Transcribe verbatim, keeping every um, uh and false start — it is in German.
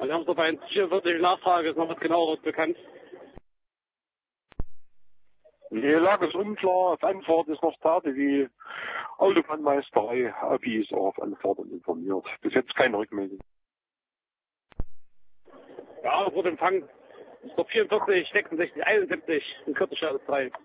Wir haben so bei vierundvierzig Nachfrage, ist noch was genaueres bekannt. Die Lage ist unklar, auf Anfahrt ist noch Tate wie Autobahnmeisterei, Abi ist auch auf Anfahrt und informiert. Bis jetzt keine Rückmeldung. Ja, wurde empfangen. So vierundvierzig, sechsundsechzig, einundsiebzig, in Kürze drei.